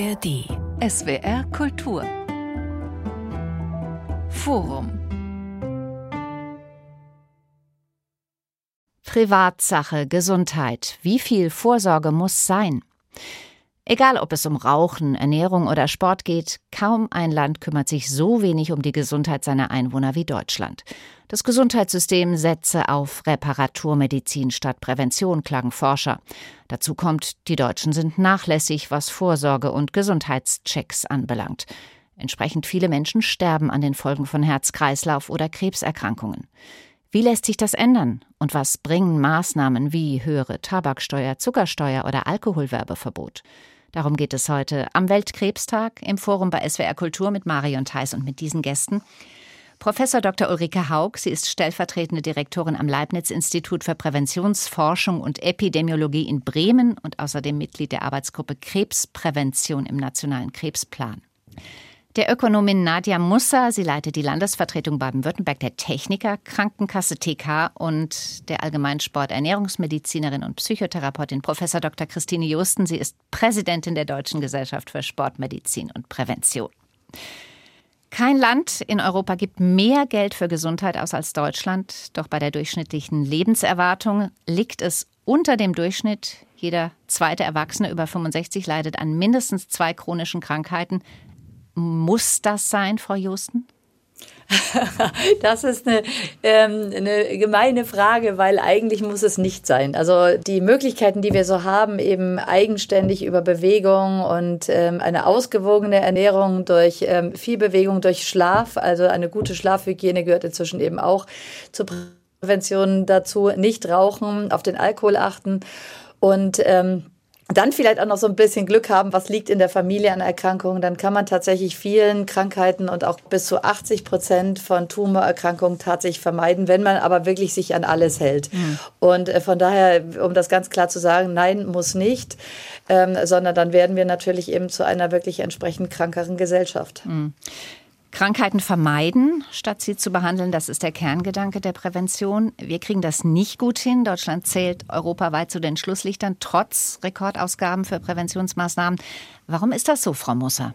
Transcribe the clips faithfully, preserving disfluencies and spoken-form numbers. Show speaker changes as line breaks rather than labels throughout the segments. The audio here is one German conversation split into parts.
A R D. S W R Kultur. Forum.
Privatsache, Gesundheit. Wie viel Vorsorge muss sein? Egal, ob es um Rauchen, Ernährung oder Sport geht, kaum ein Land kümmert sich so wenig um die Gesundheit seiner Einwohner wie Deutschland. Das Gesundheitssystem setze auf Reparaturmedizin statt Prävention, klagen Forscher. Dazu kommt, die Deutschen sind nachlässig, was Vorsorge und Gesundheitschecks anbelangt. Entsprechend viele Menschen sterben an den Folgen von Herz-Kreislauf- oder Krebserkrankungen. Wie lässt sich das ändern? Und was bringen Maßnahmen wie höhere Tabaksteuer, Zuckersteuer oder Alkoholwerbeverbot? Darum geht es heute am Weltkrebstag im Forum bei S W R Kultur mit Marion Theis und mit diesen Gästen. Professor Doktor Ulrike Haug, sie ist stellvertretende Direktorin am Leibniz-Institut für Präventionsforschung und Epidemiologie in Bremen und außerdem Mitglied der Arbeitsgruppe Krebsprävention im Nationalen Krebsplan. Der Ökonomin Nadja Musser, sie leitet die Landesvertretung Baden-Württemberg der Techniker Krankenkasse T K und der Allgemeinsport-Ernährungsmedizinerin und Psychotherapeutin Professor Doktor Christine Josten. Sie ist Präsidentin der Deutschen Gesellschaft für Sportmedizin und Prävention. Kein Land in Europa gibt mehr Geld für Gesundheit aus als Deutschland. Doch bei der durchschnittlichen Lebenserwartung liegt es unter dem Durchschnitt. Jeder zweite Erwachsene über fünfundsechzig leidet an mindestens zwei chronischen Krankheiten. Muss das sein, Frau Josten?
Das ist eine, ähm, eine gemeine Frage, weil eigentlich muss es nicht sein. Also die Möglichkeiten, die wir so haben, eben eigenständig über Bewegung und ähm, eine ausgewogene Ernährung durch ähm, viel Bewegung, durch Schlaf, also eine gute Schlafhygiene gehört inzwischen eben auch zur Prävention dazu, nicht rauchen, auf den Alkohol achten und ähm, dann vielleicht auch noch so ein bisschen Glück haben, was liegt in der Familie an Erkrankungen. Dann kann man tatsächlich vielen Krankheiten und auch bis zu achtzig Prozent von Tumorerkrankungen tatsächlich vermeiden, wenn man aber wirklich sich an alles hält. Mhm. Und von daher, um das ganz klar zu sagen, nein, muss nicht, ähm, sondern dann werden wir natürlich eben zu einer wirklich entsprechend krankeren Gesellschaft.
Mhm. Krankheiten vermeiden, statt sie zu behandeln, das ist der Kerngedanke der Prävention. Wir kriegen das nicht gut hin. Deutschland zählt europaweit zu den Schlusslichtern, trotz Rekordausgaben für Präventionsmaßnahmen. Warum ist das so, Frau Musser?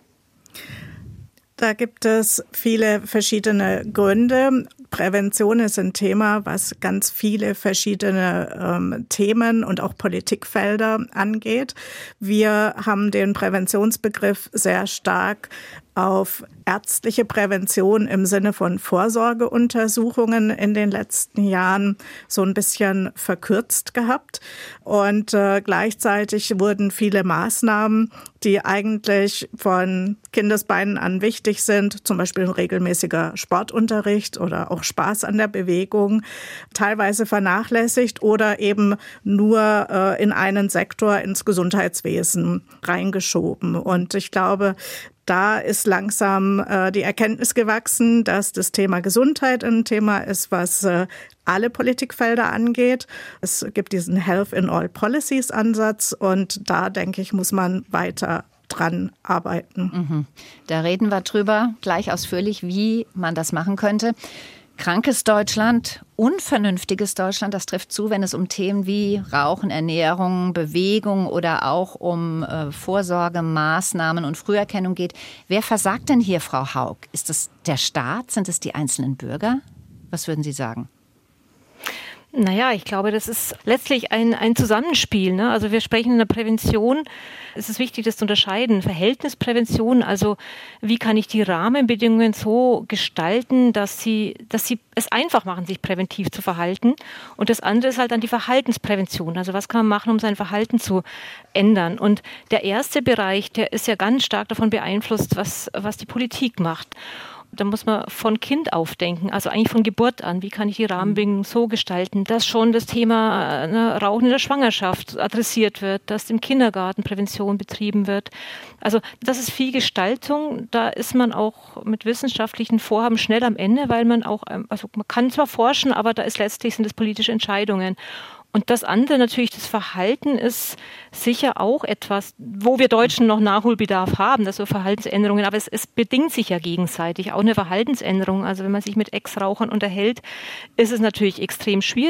Da gibt es viele verschiedene Gründe. Prävention ist ein Thema, was ganz viele verschiedene ähm, Themen und auch Politikfelder angeht. Wir haben den Präventionsbegriff sehr stark auf ärztliche Prävention im Sinne von Vorsorgeuntersuchungen in den letzten Jahren so ein bisschen verkürzt gehabt. Und äh, gleichzeitig wurden viele Maßnahmen, die eigentlich von Kindesbeinen an wichtig sind, zum Beispiel ein regelmäßiger Sportunterricht oder auch Spaß an der Bewegung, teilweise vernachlässigt oder eben nur äh, in einen Sektor, ins Gesundheitswesen reingeschoben. Und ich glaube, da ist langsam äh, die Erkenntnis gewachsen, dass das Thema Gesundheit ein Thema ist, was äh, alle Politikfelder angeht. Es gibt diesen Health in All Policies Ansatz und da, denke ich, muss man weiter dran arbeiten.
Mhm. Da reden wir drüber, gleich ausführlich, wie man das machen könnte. Krankes Deutschland, unvernünftiges Deutschland, das trifft zu, wenn es um Themen wie Rauchen, Ernährung, Bewegung oder auch um äh, Vorsorgemaßnahmen und Früherkennung geht. Wer versagt denn hier, Frau Haug? Ist es der Staat? Sind es die einzelnen Bürger? Was würden Sie sagen?
Naja, ich glaube, das ist letztlich ein, ein Zusammenspiel, ne? Also wir sprechen in der Prävention, es ist wichtig, das zu unterscheiden. Verhältnisprävention, also wie kann ich die Rahmenbedingungen so gestalten, dass sie, dass sie es einfach machen, sich präventiv zu verhalten. Und das andere ist halt dann die Verhaltensprävention. Also was kann man machen, um sein Verhalten zu ändern? Und der erste Bereich, der ist ja ganz stark davon beeinflusst, was, was die Politik macht. Da muss man von Kind auf denken, also eigentlich von Geburt an. Wie kann ich die Rahmenbedingungen so gestalten, dass schon das Thema ne, Rauchen in der Schwangerschaft adressiert wird, dass im Kindergarten Prävention betrieben wird. Also das ist viel Gestaltung. Da ist man auch mit wissenschaftlichen Vorhaben schnell am Ende, weil man auch, also man kann zwar forschen, aber da ist letztlich sind es politische Entscheidungen. Und das andere natürlich, das Verhalten ist sicher auch etwas, wo wir Deutschen noch Nachholbedarf haben, also Verhaltensänderungen, aber es, es bedingt sich ja gegenseitig. Auch eine Verhaltensänderung, also wenn man sich mit Ex-Rauchern unterhält, ist es natürlich extrem schwierig,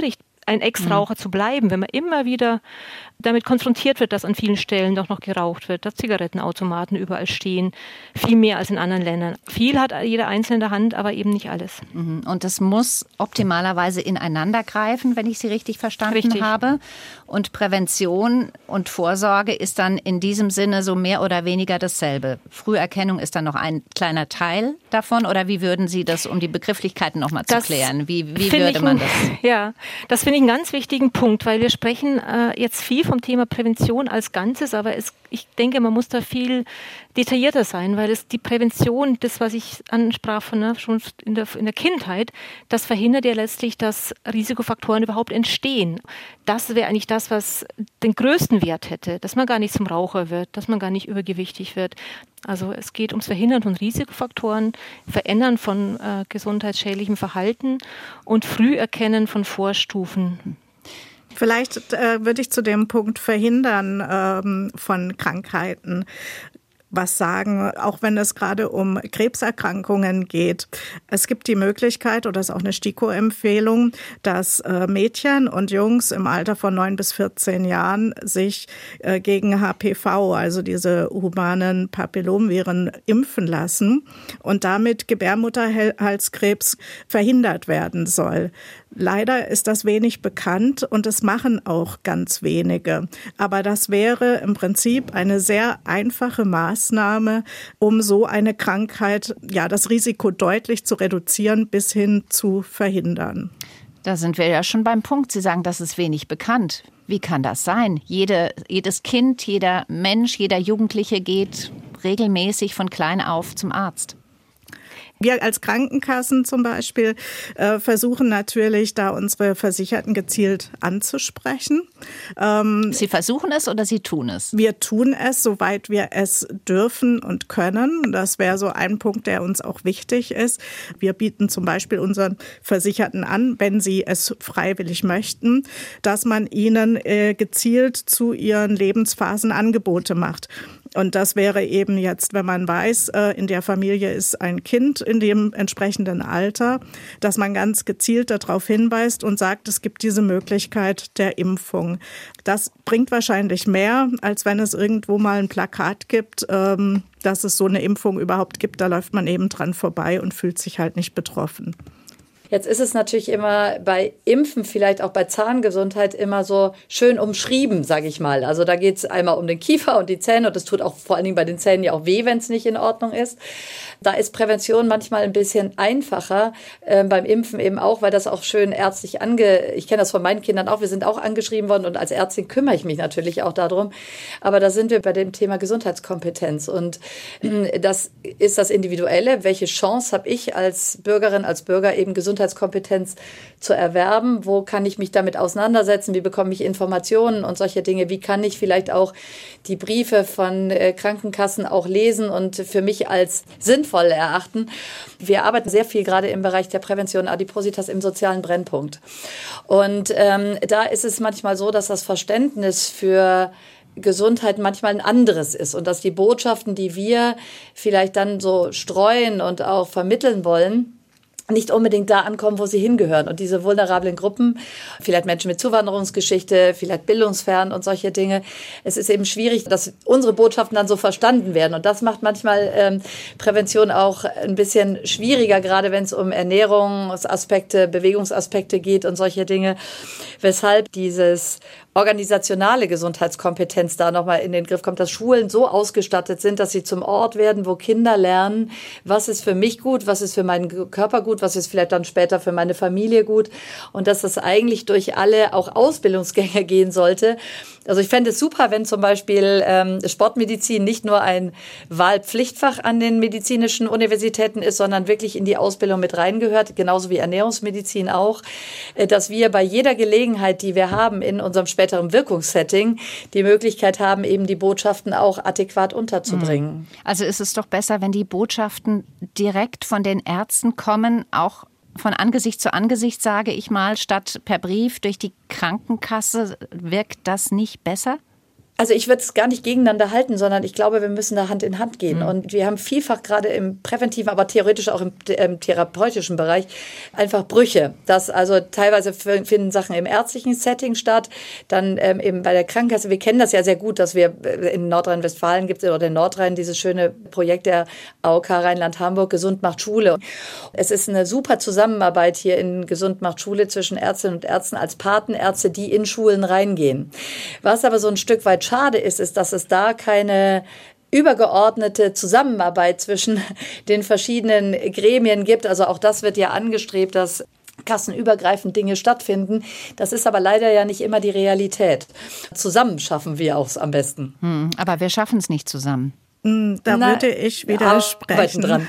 ein Ex-Raucher mhm. zu bleiben, wenn man immer wieder damit konfrontiert wird, dass an vielen Stellen doch noch geraucht wird, dass Zigarettenautomaten überall stehen, viel mehr als in anderen Ländern. Viel hat jeder Einzelne in der Hand, aber eben nicht alles.
Und das muss optimalerweise ineinander greifen, wenn ich Sie richtig verstanden richtig. habe. Und Prävention und Vorsorge ist dann in diesem Sinne so mehr oder weniger dasselbe. Früherkennung ist dann noch ein kleiner Teil davon, oder wie würden Sie das, um die Begrifflichkeiten noch mal zu das klären, wie, wie würde man das?
Ein, ja, das finde ich einen ganz wichtigen Punkt, weil wir sprechen äh, jetzt viel vom Thema Prävention als Ganzes, aber es, ich denke, man muss da viel detaillierter sein, weil es die Prävention, das, was ich ansprach von, ne, schon in der, in der Kindheit, das verhindert ja letztlich, dass Risikofaktoren überhaupt entstehen. Das wäre eigentlich das, was den größten Wert hätte, dass man gar nicht zum Raucher wird, dass man gar nicht übergewichtig wird. Also es geht ums Verhindern von Risikofaktoren, Verändern von äh, gesundheitsschädlichem Verhalten und Früherkennen von Vorstufen.
Vielleicht äh, würde ich zu dem Punkt Verhindern ähm, von Krankheiten was sagen, auch wenn es gerade um Krebserkrankungen geht. Es gibt die Möglichkeit, oder ist auch eine STIKO-Empfehlung, dass äh, Mädchen und Jungs im Alter von neun bis vierzehn Jahren sich äh, gegen H P V, also diese humanen Papillomviren, impfen lassen und damit Gebärmutterhalskrebs verhindert werden soll. Leider ist das wenig bekannt und es machen auch ganz wenige. Aber das wäre im Prinzip eine sehr einfache Maßnahme, um so eine Krankheit, ja, das Risiko deutlich zu reduzieren bis hin zu verhindern.
Da sind wir ja schon beim Punkt. Sie sagen, das ist wenig bekannt. Wie kann das sein? Jede, jedes Kind, jeder Mensch, jeder Jugendliche geht regelmäßig von klein auf zum Arzt.
Wir als Krankenkassen zum Beispiel äh, versuchen natürlich, da unsere Versicherten gezielt anzusprechen.
Ähm, Sie versuchen es oder Sie tun es?
Wir tun es, soweit wir es dürfen und können. Das wäre so ein Punkt, der uns auch wichtig ist. Wir bieten zum Beispiel unseren Versicherten an, wenn sie es freiwillig möchten, dass man ihnen äh, gezielt zu ihren Lebensphasen Angebote macht. Und das wäre eben jetzt, wenn man weiß, in der Familie ist ein Kind in dem entsprechenden Alter, dass man ganz gezielt darauf hinweist und sagt, es gibt diese Möglichkeit der Impfung. Das bringt wahrscheinlich mehr, als wenn es irgendwo mal ein Plakat gibt, dass es so eine Impfung überhaupt gibt. Da läuft man eben dran vorbei und fühlt sich halt nicht betroffen.
Jetzt ist es natürlich immer bei Impfen, vielleicht auch bei Zahngesundheit, immer so schön umschrieben, sage ich mal. Also da geht es einmal um den Kiefer und die Zähne und das tut auch vor allen Dingen bei den Zähnen ja auch weh, wenn es nicht in Ordnung ist. Da ist Prävention manchmal ein bisschen einfacher, äh, beim Impfen eben auch, weil das auch schön ärztlich ange... Ich kenne das von meinen Kindern auch, wir sind auch angeschrieben worden und als Ärztin kümmere ich mich natürlich auch darum. Aber da sind wir bei dem Thema Gesundheitskompetenz und äh, das ist das Individuelle. Welche Chance habe ich als Bürgerin, als Bürger eben Gesundheitskompetenz Gesundheitskompetenz zu erwerben, wo kann ich mich damit auseinandersetzen, wie bekomme ich Informationen und solche Dinge, wie kann ich vielleicht auch die Briefe von äh, Krankenkassen auch lesen und für mich als sinnvoll erachten. Wir arbeiten sehr viel gerade im Bereich der Prävention Adipositas im sozialen Brennpunkt. Und ähm, da ist es manchmal so, dass das Verständnis für Gesundheit manchmal ein anderes ist und dass die Botschaften, die wir vielleicht dann so streuen und auch vermitteln wollen, nicht unbedingt da ankommen, wo sie hingehören. Und diese vulnerablen Gruppen, vielleicht Menschen mit Zuwanderungsgeschichte, vielleicht bildungsfern und solche Dinge, es ist eben schwierig, dass unsere Botschaften dann so verstanden werden. Und das macht manchmal ähm, Prävention auch ein bisschen schwieriger, gerade wenn es um Ernährungsaspekte, Bewegungsaspekte geht und solche Dinge, weshalb dieses organisationale Gesundheitskompetenz da nochmal in den Griff kommt, dass Schulen so ausgestattet sind, dass sie zum Ort werden, wo Kinder lernen, was ist für mich gut, was ist für meinen Körper gut, was ist vielleicht dann später für meine Familie gut und dass das eigentlich durch alle auch Ausbildungsgänge gehen sollte. Also ich fände es super, wenn zum Beispiel ähm, Sportmedizin nicht nur ein Wahlpflichtfach an den medizinischen Universitäten ist, sondern wirklich in die Ausbildung mit reingehört, genauso wie Ernährungsmedizin auch, äh, dass wir bei jeder Gelegenheit, die wir haben in unserem späteren Wirkungssetting, die Möglichkeit haben, eben die Botschaften auch adäquat unterzubringen.
Also ist es doch besser, wenn die Botschaften direkt von den Ärzten kommen, auch von Angesicht zu Angesicht, sage ich mal, statt per Brief durch die Krankenkasse. Wirkt das nicht besser?
Also ich würde es gar nicht gegeneinander halten, sondern ich glaube, wir müssen da Hand in Hand gehen. Mhm. Und wir haben vielfach gerade im präventiven, aber theoretisch auch im, im therapeutischen Bereich einfach Brüche. Das also teilweise finden Sachen im ärztlichen Setting statt, dann ähm, eben bei der Krankenkasse. Wir kennen das ja sehr gut, dass wir in Nordrhein-Westfalen gibt es oder in Nordrhein dieses schöne Projekt der A O K Rheinland-Hamburg, Gesund macht Schule. Es ist eine super Zusammenarbeit hier in Gesund macht Schule zwischen Ärztinnen und Ärzten als Patenärzte, die in Schulen reingehen. Was aber so ein Stück weit schade ist, ist, dass es da keine übergeordnete Zusammenarbeit zwischen den verschiedenen Gremien gibt. Also auch das wird ja angestrebt, dass kassenübergreifend Dinge stattfinden. Das ist aber leider ja nicht immer die Realität. Zusammen schaffen wir auch am besten.
Hm, aber wir schaffen es nicht zusammen.
Da
Na,
würde ich widersprechen.
Dran.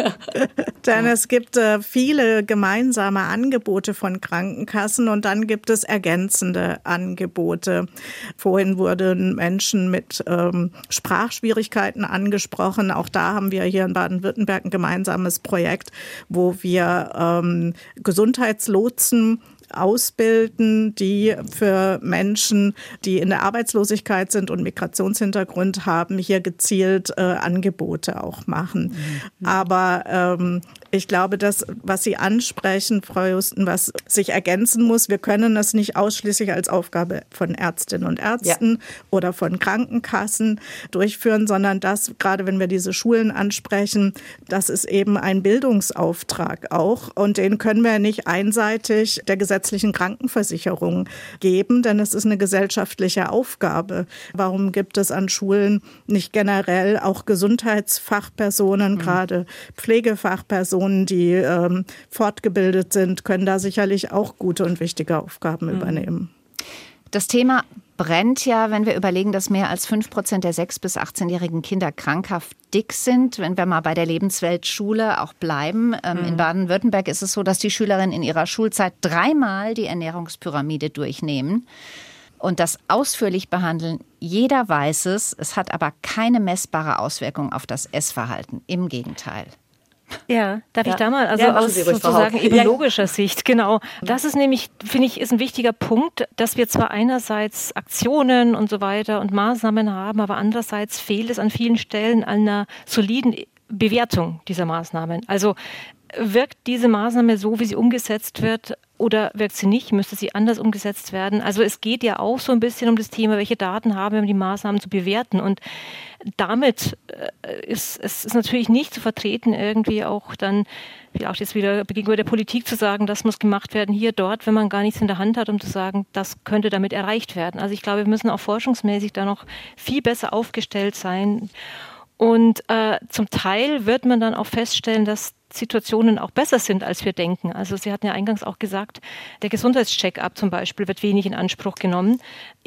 Denn es gibt äh, viele gemeinsame Angebote von Krankenkassen und dann gibt es ergänzende Angebote. Vorhin wurden Menschen mit ähm, Sprachschwierigkeiten angesprochen. Auch da haben wir hier in Baden-Württemberg ein gemeinsames Projekt, wo wir ähm, Gesundheitslotsen ausbilden, die für Menschen, die in der Arbeitslosigkeit sind und Migrationshintergrund haben, hier gezielt äh, Angebote auch machen. Mhm. Aber ähm, ich glaube, das, was Sie ansprechen, Frau Justen, was sich ergänzen muss, wir können das nicht ausschließlich als Aufgabe von Ärztinnen und Ärzten ja. oder von Krankenkassen durchführen, sondern das, gerade wenn wir diese Schulen ansprechen, das ist eben ein Bildungsauftrag auch und den können wir nicht einseitig der gesetzlichen Krankenversicherung geben, denn es ist eine gesellschaftliche Aufgabe. Warum gibt es an Schulen nicht generell auch Gesundheitsfachpersonen, mhm. gerade Pflegefachpersonen, die ähm, fortgebildet sind, können da sicherlich auch gute und wichtige Aufgaben mhm. übernehmen.
Das Thema brennt ja, wenn wir überlegen, dass mehr als fünf Prozent der sechs- bis achtzehnjährigen Kinder krankhaft dick sind. Wenn wir mal bei der Lebensweltschule auch bleiben. Ähm, mhm. In Baden-Württemberg ist es so, dass die Schülerinnen in ihrer Schulzeit dreimal die Ernährungspyramide durchnehmen und das ausführlich behandeln. Jeder weiß es, es hat aber keine messbare Auswirkung auf das Essverhalten. Im Gegenteil.
Ja, darf
ja.
ich da mal, also
ja,
aus sozusagen epidemiologischer ja. Sicht, genau. Das ist nämlich, finde ich, ist ein wichtiger Punkt, dass wir zwar einerseits Aktionen und so weiter und Maßnahmen haben, aber andererseits fehlt es an vielen Stellen an einer soliden Bewertung dieser Maßnahmen. Also wirkt diese Maßnahme so, wie sie umgesetzt wird, oder wirkt sie nicht? Müsste sie anders umgesetzt werden? Also es geht ja auch so ein bisschen um das Thema, welche Daten haben wir, um die Maßnahmen zu bewerten. Und damit ist es ist natürlich nicht zu vertreten, irgendwie auch dann, wie auch jetzt wieder gegenüber der Politik zu sagen, das muss gemacht werden, hier, dort, wenn man gar nichts in der Hand hat, um zu sagen, das könnte damit erreicht werden. Also ich glaube, wir müssen auch forschungsmäßig da noch viel besser aufgestellt sein. Und äh, zum Teil wird man dann auch feststellen, dass Situationen auch besser sind, als wir denken. Also Sie hatten ja eingangs auch gesagt, der Gesundheitscheck-up zum Beispiel wird wenig in Anspruch genommen.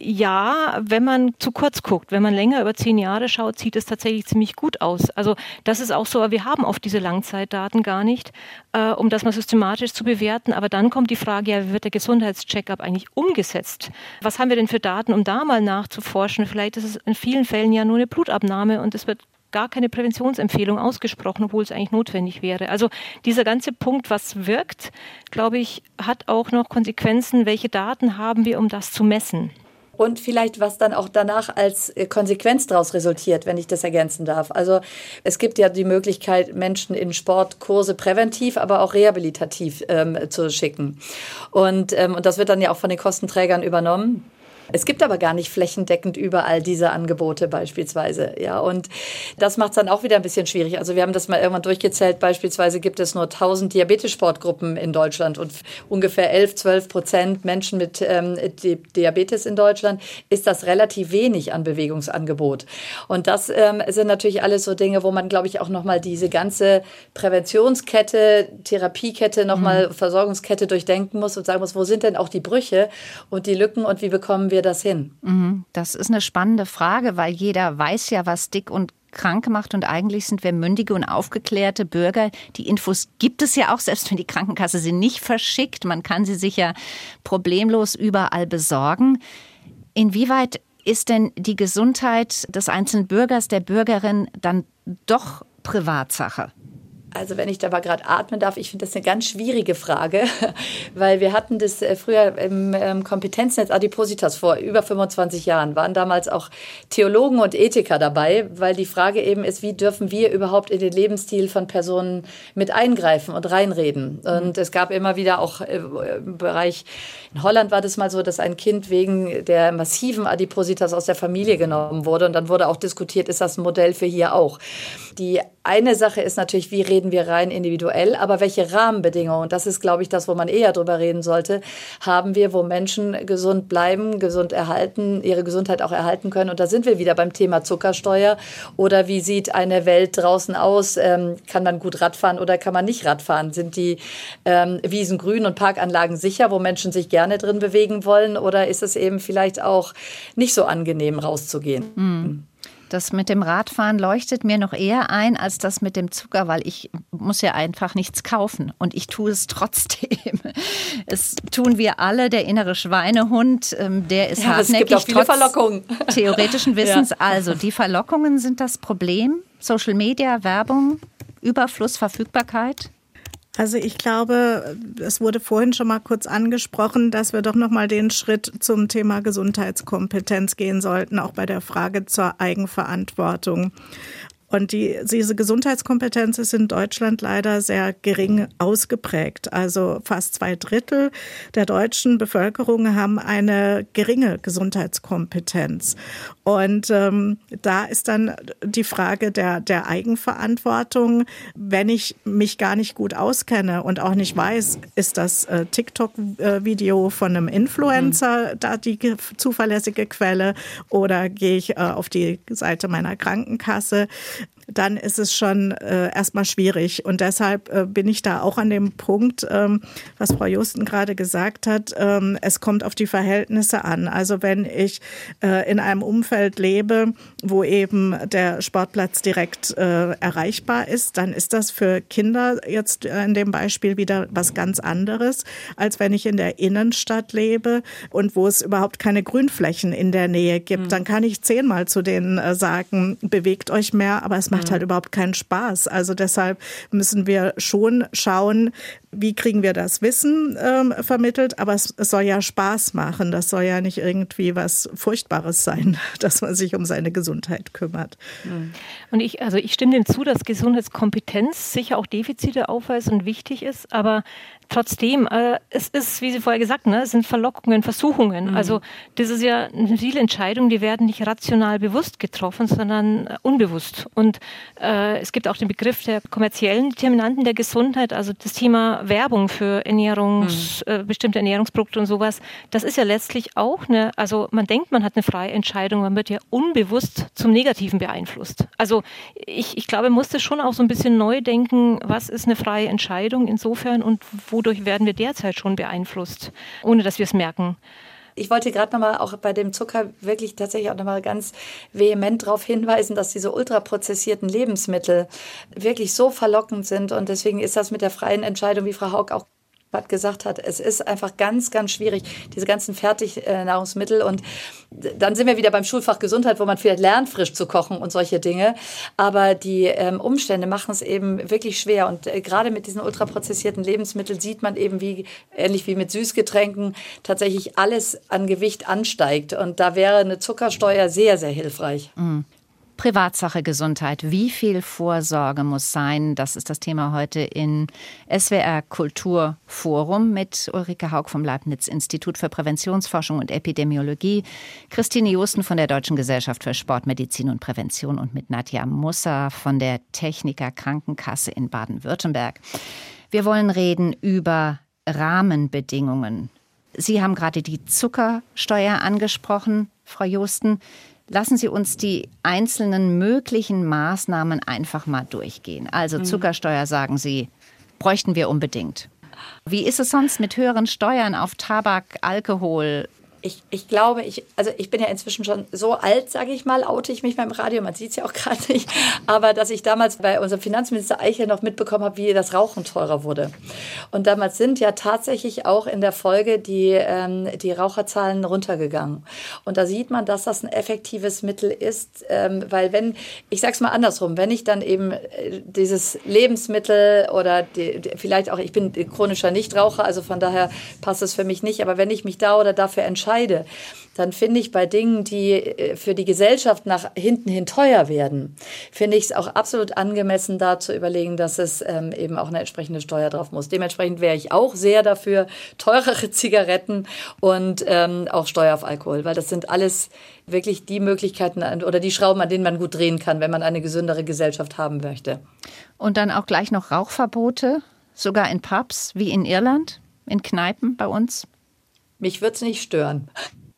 Ja, wenn man zu kurz guckt, wenn man länger über zehn Jahre schaut, sieht es tatsächlich ziemlich gut aus. Also das ist auch so, aber wir haben oft diese Langzeitdaten gar nicht, äh, um das mal systematisch zu bewerten. Aber dann kommt die Frage, ja, wie wird der Gesundheitscheck-up eigentlich umgesetzt? Was haben wir denn für Daten, um da mal nachzuforschen? Vielleicht ist es in vielen Fällen ja nur eine Blutabnahme und es wird gar keine Präventionsempfehlung ausgesprochen, obwohl es eigentlich notwendig wäre. Also dieser ganze Punkt, was wirkt, glaube ich, hat auch noch Konsequenzen. Welche Daten haben wir, um das zu messen?
Und vielleicht, was dann auch danach als Konsequenz daraus resultiert, wenn ich das ergänzen darf. Also es gibt ja die Möglichkeit, Menschen in Sportkurse präventiv, aber auch rehabilitativ ähm, zu schicken. Und, ähm, und das wird dann ja auch von den Kostenträgern übernommen. Es gibt aber gar nicht flächendeckend überall diese Angebote beispielsweise. Ja, und das macht es dann auch wieder ein bisschen schwierig. Also wir haben das mal irgendwann durchgezählt. Beispielsweise gibt es nur tausend Diabetes-Sportgruppen in Deutschland und ungefähr elf, zwölf Prozent Menschen mit ähm, Diabetes in Deutschland. Ist das relativ wenig an Bewegungsangebot. Und das ähm, sind natürlich alles so Dinge, wo man, glaube ich, auch nochmal diese ganze Präventionskette, Therapiekette, nochmal mhm. Versorgungskette durchdenken muss und sagen muss, wo sind denn auch die Brüche und die Lücken und wie bekommen wir das hin?
Das ist eine spannende Frage, weil jeder weiß ja, was dick und krank macht und eigentlich sind wir mündige und aufgeklärte Bürger. Die Infos gibt es ja auch, selbst wenn die Krankenkasse sie nicht verschickt. Man kann sie sich ja problemlos überall besorgen. Inwieweit ist denn die Gesundheit des einzelnen Bürgers, der Bürgerin dann doch Privatsache?
Also wenn ich da mal gerade atmen darf, ich finde das eine ganz schwierige Frage, weil wir hatten das früher im Kompetenznetz Adipositas vor über fünfundzwanzig Jahren, waren damals auch Theologen und Ethiker dabei, weil die Frage eben ist, wie dürfen wir überhaupt in den Lebensstil von Personen mit eingreifen und reinreden. Und es gab immer wieder auch im Bereich, in Holland war das mal so, dass ein Kind wegen der massiven Adipositas aus der Familie genommen wurde und dann wurde auch diskutiert, ist das ein Modell für hier auch. Die eine Sache ist natürlich, wie reden wir rein individuell, aber welche Rahmenbedingungen, und das ist, glaube ich, das, wo man eher drüber reden sollte, haben wir, wo Menschen gesund bleiben, gesund erhalten, ihre Gesundheit auch erhalten können. Und da sind wir wieder beim Thema Zuckersteuer. Oder wie sieht eine Welt draußen aus? Ähm, kann man gut Radfahren oder kann man nicht Radfahren? Sind die ähm, Wiesen grün und Parkanlagen sicher, wo Menschen sich gerne drin bewegen wollen? Oder ist es eben vielleicht auch nicht so angenehm, rauszugehen?
Mhm. Das mit dem Radfahren leuchtet mir noch eher ein als das mit dem Zucker, weil ich muss ja einfach nichts kaufen und ich tue es trotzdem. Es tun wir alle, der innere Schweinehund, der ist ja, hartnäckig,
es gibt auch viele Verlockungen.
Theoretischen Wissens.
Ja.
Also die Verlockungen sind das Problem, Social Media, Werbung, Überfluss, Verfügbarkeit.
Also ich glaube, es wurde vorhin schon mal kurz angesprochen, dass wir doch noch mal den Schritt zum Thema Gesundheitskompetenz gehen sollten, auch bei der Frage zur Eigenverantwortung. Und die, diese Gesundheitskompetenz ist in Deutschland leider sehr gering ausgeprägt. Also fast zwei Drittel der deutschen Bevölkerung haben eine geringe Gesundheitskompetenz. Und ähm, da ist dann die Frage der, der Eigenverantwortung. Wenn ich mich gar nicht gut auskenne und auch nicht weiß, ist das äh, TikTok-Video von einem Influencer mhm. da die zuverlässige Quelle oder gehe ich äh, auf die Seite meiner Krankenkasse, dann ist es schon äh, erstmal schwierig. Und deshalb äh, bin ich da auch an dem Punkt, ähm, was Frau Joosten gerade gesagt hat, ähm, es kommt auf die Verhältnisse an. Also wenn ich äh, in einem Umfeld lebe, wo eben der Sportplatz direkt äh, erreichbar ist, dann ist das für Kinder jetzt in dem Beispiel wieder was ganz anderes, als wenn ich in der Innenstadt lebe und wo es überhaupt keine Grünflächen in der Nähe gibt. Mhm. Dann kann ich zehnmal zu denen äh, sagen, bewegt euch mehr, aber es macht macht halt überhaupt keinen Spaß. Also deshalb müssen wir schon schauen, wie kriegen wir das Wissen ähm, vermittelt, aber es, es soll ja Spaß machen. Das soll ja nicht irgendwie was Furchtbares sein, dass man sich um seine Gesundheit kümmert.
Und ich, also ich stimme dem zu, dass Gesundheitskompetenz sicher auch Defizite aufweist und wichtig ist, aber trotzdem, äh, es ist, wie Sie vorher gesagt haben, ne, es sind Verlockungen, Versuchungen. Mhm. Also das ist ja viele Entscheidungen, die werden nicht rational bewusst getroffen, sondern äh, unbewusst. Und äh, es gibt auch den Begriff der kommerziellen Determinanten der Gesundheit, also das Thema Werbung für Ernährungs, mhm. äh, bestimmte Ernährungsprodukte und sowas. Das ist ja letztlich auch eine, also man denkt, man hat eine freie Entscheidung, man wird ja unbewusst zum Negativen beeinflusst. Also ich, ich glaube, man muss das schon auch so ein bisschen neu denken, was ist eine freie Entscheidung insofern und wodurch werden wir derzeit schon beeinflusst, ohne dass wir es merken.
Ich wollte gerade nochmal auch bei dem Zucker wirklich tatsächlich auch nochmal ganz vehement darauf hinweisen, dass diese ultraprozessierten Lebensmittel wirklich so verlockend sind. Und deswegen ist das mit der freien Entscheidung, wie Frau Haug auch gesagt hat, es ist einfach ganz, ganz schwierig, diese ganzen Fertignahrungsmittel. Und dann sind wir wieder beim Schulfach Gesundheit, wo man vielleicht lernt, frisch zu kochen und solche Dinge. Aber die ähm, Umstände machen es eben wirklich schwer. Und äh, gerade mit diesen ultraprozessierten Lebensmitteln sieht man eben, wie ähnlich wie mit Süßgetränken tatsächlich alles an Gewicht ansteigt. Und da wäre eine Zuckersteuer sehr, sehr hilfreich.
Mhm. Privatsache Gesundheit. Wie viel Vorsorge muss sein? Das ist das Thema heute in S W R Kulturforum mit Ulrike Haug vom Leibniz-Institut für Präventionsforschung und Epidemiologie, Christine Joosten von der Deutschen Gesellschaft für Sportmedizin und Prävention und mit Nadja Musser von der Techniker Krankenkasse in Baden-Württemberg. Wir wollen reden über Rahmenbedingungen. Sie haben gerade die Zuckersteuer angesprochen, Frau Joosten. Lassen Sie uns die einzelnen möglichen Maßnahmen einfach mal durchgehen. Also Zuckersteuer, sagen Sie, bräuchten wir unbedingt. Wie ist es sonst mit höheren Steuern auf Tabak, Alkohol,
Ich, ich glaube, ich, also ich bin ja inzwischen schon so alt, sage ich mal, oute ich mich beim Radio, man sieht es ja auch gerade nicht, aber dass ich damals bei unserem Finanzminister Eichel noch mitbekommen habe, wie das Rauchen teurer wurde. Und damals sind ja tatsächlich auch in der Folge die, ähm, die Raucherzahlen runtergegangen. Und da sieht man, dass das ein effektives Mittel ist, ähm, weil wenn, ich sage es mal andersrum, wenn ich dann eben dieses Lebensmittel oder die, die, vielleicht auch, ich bin chronischer Nichtraucher, also von daher passt es für mich nicht, aber wenn ich mich da oder dafür entscheide, dann finde ich bei Dingen, die für die Gesellschaft nach hinten hin teuer werden, finde ich es auch absolut angemessen, da zu überlegen, dass es ähm, eben auch eine entsprechende Steuer drauf muss. Dementsprechend wäre ich auch sehr dafür, teurere Zigaretten und ähm, auch Steuer auf Alkohol, weil das sind alles wirklich die Möglichkeiten oder die Schrauben, an denen man gut drehen kann, wenn man eine gesündere Gesellschaft haben möchte.
Und dann auch gleich noch Rauchverbote, sogar in Pubs wie in Irland, in Kneipen bei uns?
Mich würde es nicht stören.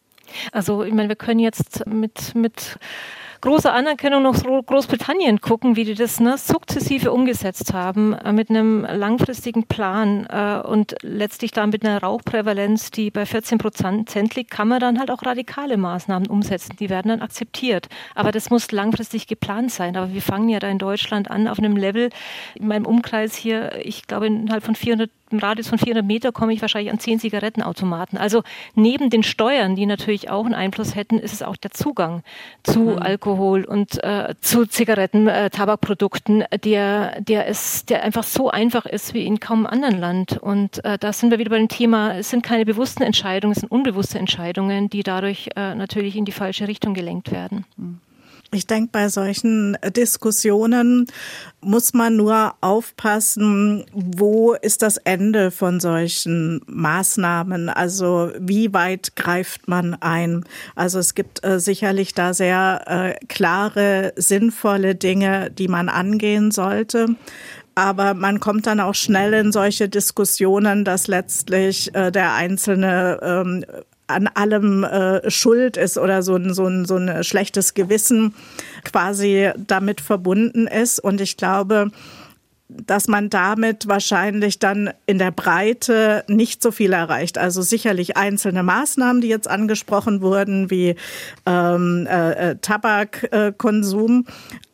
Also ich meine, wir können jetzt mit, mit großer Anerkennung nach Großbritannien gucken, wie die das ne, sukzessive umgesetzt haben, äh, mit einem langfristigen Plan äh, und letztlich dann mit einer Rauchprävalenz, die bei vierzehn Prozent liegt, kann man dann halt auch radikale Maßnahmen umsetzen. Die werden dann akzeptiert. Aber das muss langfristig geplant sein. Aber wir fangen ja da in Deutschland an auf einem Level, in meinem Umkreis hier, ich glaube innerhalb von vierhundert im Radius von vierhundert Meter komme ich wahrscheinlich an zehn Zigarettenautomaten. Also neben den Steuern, die natürlich auch einen Einfluss hätten, ist es auch der Zugang zu mhm. Alkohol und äh, zu Zigaretten, äh, Tabakprodukten, der, der, ist, der einfach so einfach ist wie in kaum einem anderen Land. Und äh, da sind wir wieder bei dem Thema, es sind keine bewussten Entscheidungen, es sind unbewusste Entscheidungen, die dadurch äh, natürlich in die falsche Richtung gelenkt werden. Mhm.
Ich denke, bei solchen Diskussionen muss man nur aufpassen, wo ist das Ende von solchen Maßnahmen? Also wie weit greift man ein? Also es gibt äh, sicherlich da sehr äh, klare, sinnvolle Dinge, die man angehen sollte. Aber man kommt dann auch schnell in solche Diskussionen, dass letztlich äh, der Einzelne ähm, an allem äh, schuld ist oder so ein, so, ein, so ein schlechtes Gewissen quasi damit verbunden ist. Und ich glaube, dass man damit wahrscheinlich dann in der Breite nicht so viel erreicht. Also sicherlich einzelne Maßnahmen, die jetzt angesprochen wurden, wie ähm, äh, Tabakkonsum.